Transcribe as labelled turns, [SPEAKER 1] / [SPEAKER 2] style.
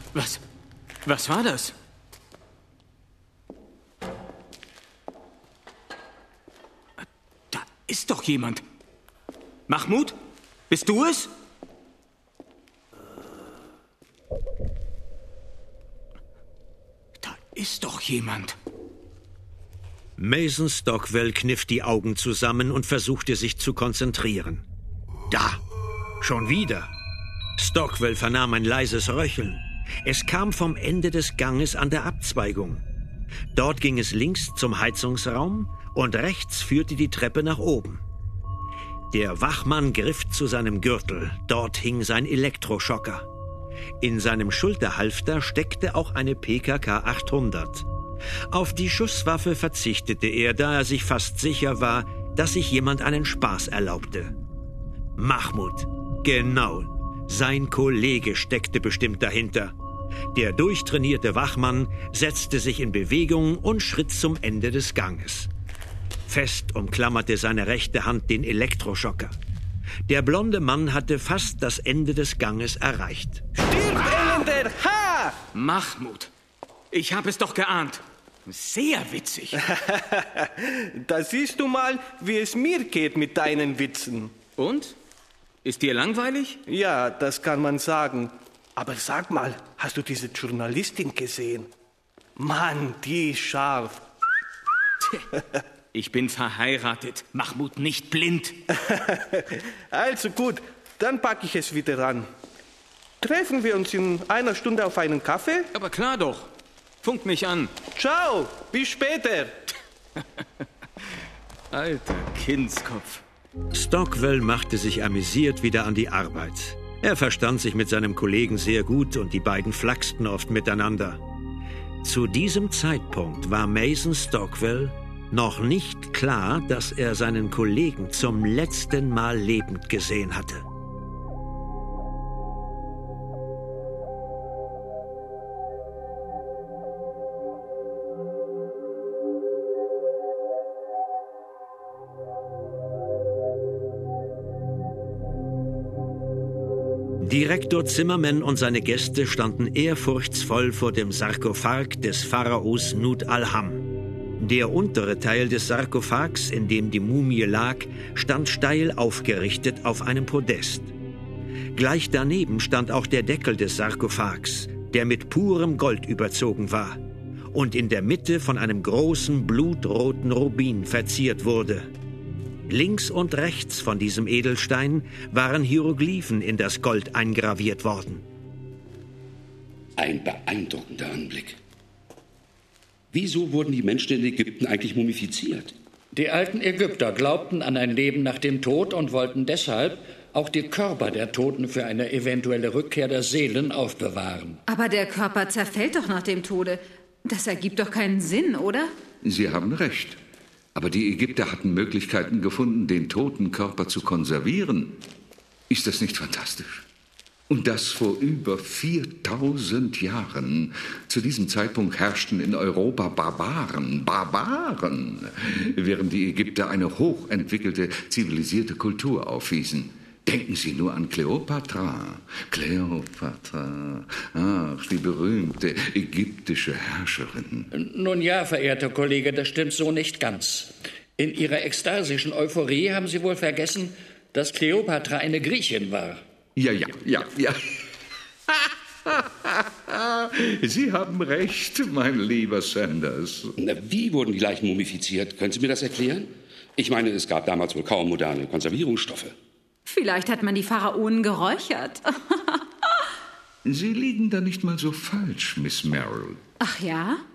[SPEAKER 1] Was war das? Da ist doch jemand. Mahmoud? Bist du es? Da ist doch jemand.
[SPEAKER 2] Mason Stockwell kniff die Augen zusammen und versuchte sich zu konzentrieren. Da! Schon wieder! Stockwell vernahm ein leises Röcheln. Es kam vom Ende des Ganges an der Abzweigung. Dort ging es links zum Heizungsraum und rechts führte die Treppe nach oben. Der Wachmann griff zu seinem Gürtel. Dort hing sein Elektroschocker. In seinem Schulterhalfter steckte auch eine PKK 800. Auf die Schusswaffe verzichtete er, da er sich fast sicher war, dass sich jemand einen Spaß erlaubte. Mahmoud, genau, sein Kollege steckte bestimmt dahinter. Der durchtrainierte Wachmann setzte sich in Bewegung und schritt zum Ende des Ganges. Fest umklammerte seine rechte Hand den Elektroschocker. Der blonde Mann hatte fast das Ende des Ganges erreicht.
[SPEAKER 3] Stirb, Elender! Ha!
[SPEAKER 1] Mahmoud, ich habe es doch geahnt. Sehr witzig.
[SPEAKER 3] Da siehst du mal, wie es mir geht mit deinen Witzen.
[SPEAKER 1] Und? Ist dir langweilig?
[SPEAKER 3] Ja, das kann man sagen. Aber sag mal, hast du diese Journalistin gesehen? Mann, die ist scharf.
[SPEAKER 1] Ich bin verheiratet. Mahmoud nicht blind.
[SPEAKER 3] Also gut, dann packe ich es wieder an. Treffen wir uns in einer Stunde auf einen Kaffee?
[SPEAKER 1] Aber klar doch. Funkt mich an.
[SPEAKER 3] Ciao, bis später.
[SPEAKER 1] Alter Kindskopf.
[SPEAKER 2] Stockwell machte sich amüsiert wieder an die Arbeit. Er verstand sich mit seinem Kollegen sehr gut und die beiden flachsten oft miteinander. Zu diesem Zeitpunkt war Mason Stockwell noch nicht klar, dass er seinen Kollegen zum letzten Mal lebend gesehen hatte. Direktor Zimmerman und seine Gäste standen ehrfurchtsvoll vor dem Sarkophag des Pharaos Nut al-Ham. Der untere Teil des Sarkophags, in dem die Mumie lag, stand steil aufgerichtet auf einem Podest. Gleich daneben stand auch der Deckel des Sarkophags, der mit purem Gold überzogen war und in der Mitte von einem großen blutroten Rubin verziert wurde. Links und rechts von diesem Edelstein waren Hieroglyphen in das Gold eingraviert worden.
[SPEAKER 4] Ein beeindruckender Anblick. Wieso wurden die Menschen in Ägypten eigentlich mumifiziert?
[SPEAKER 5] Die alten Ägypter glaubten an ein Leben nach dem Tod und wollten deshalb auch die Körper der Toten für eine eventuelle Rückkehr der Seelen aufbewahren.
[SPEAKER 6] Aber der Körper zerfällt doch nach dem Tode. Das ergibt doch keinen Sinn, oder?
[SPEAKER 7] Sie haben recht. Aber die Ägypter hatten Möglichkeiten gefunden, den toten Körper zu konservieren. Ist das nicht fantastisch? Und das vor über 4000 Jahren. Zu diesem Zeitpunkt herrschten in Europa Barbaren, während die Ägypter eine hochentwickelte, zivilisierte Kultur aufwiesen. Denken Sie nur an Kleopatra. Ach, die berühmte ägyptische Herrscherin.
[SPEAKER 5] Nun ja, verehrter Kollege, das stimmt so nicht ganz. In Ihrer ekstasischen Euphorie haben Sie wohl vergessen, dass Kleopatra eine Griechin war.
[SPEAKER 7] Ja. Sie haben recht, mein lieber Sanders.
[SPEAKER 4] Wie wurden die Leichen mumifiziert? Können Sie mir das erklären? Ich meine, es gab damals wohl kaum moderne Konservierungsstoffe.
[SPEAKER 6] Vielleicht hat man die Pharaonen geräuchert.
[SPEAKER 7] Sie liegen da nicht mal so falsch, Miss Merrill.
[SPEAKER 6] Ach ja?